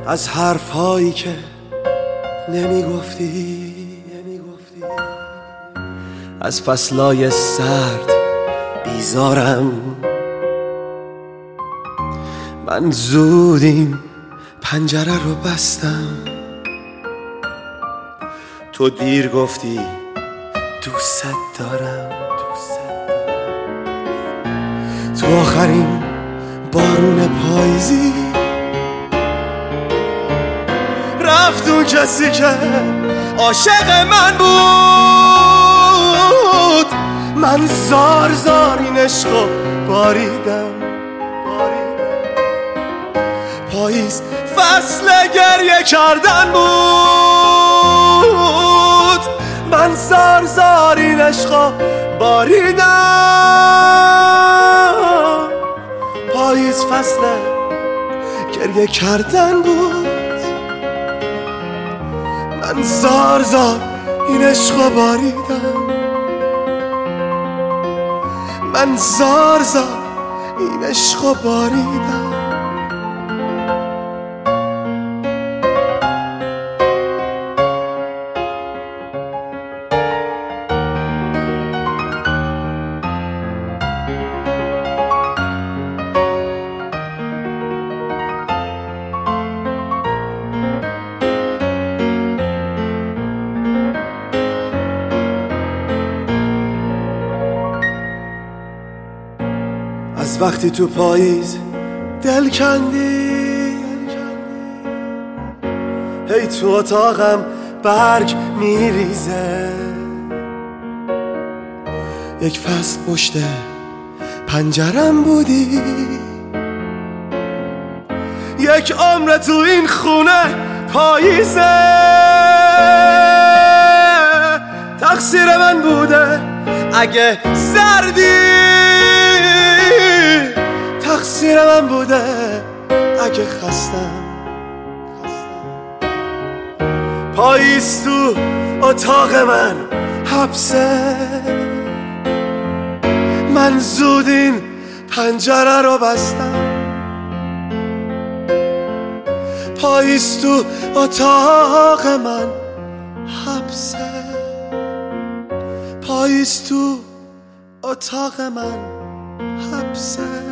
از حرفهایی که نمیگفتی، از فصلای سرد بیزارم. من زود این پنجره رو بستم، تو دیر گفتی دوست دارم. تو آخرین بارون پاییزی رفت اون کسی که عاشق من بود. من زار زار این عشقو باریدم. پاییز فصل گریه کردن بود. من زار زار این عشقو باریدم. پاییز فصل گریه کردن بود. من زار زار این عشقو باریدم. من زار زار این عشقو باریدم. از وقتی تو پاییز دل کندی، هی تو اتاقم برگ میریزه. یک فصل پشت پنجرم بودی، یک عمر تو این خونه پاییزه. تقصیر من بوده اگه سردی، تقصیر من بوده اگه خستم. پاییز تو اتاق من حبسه. من زود این پنجره رو بستم. پاییز تو اتاق من حبسه. پاییز تو اتاق من حبسه.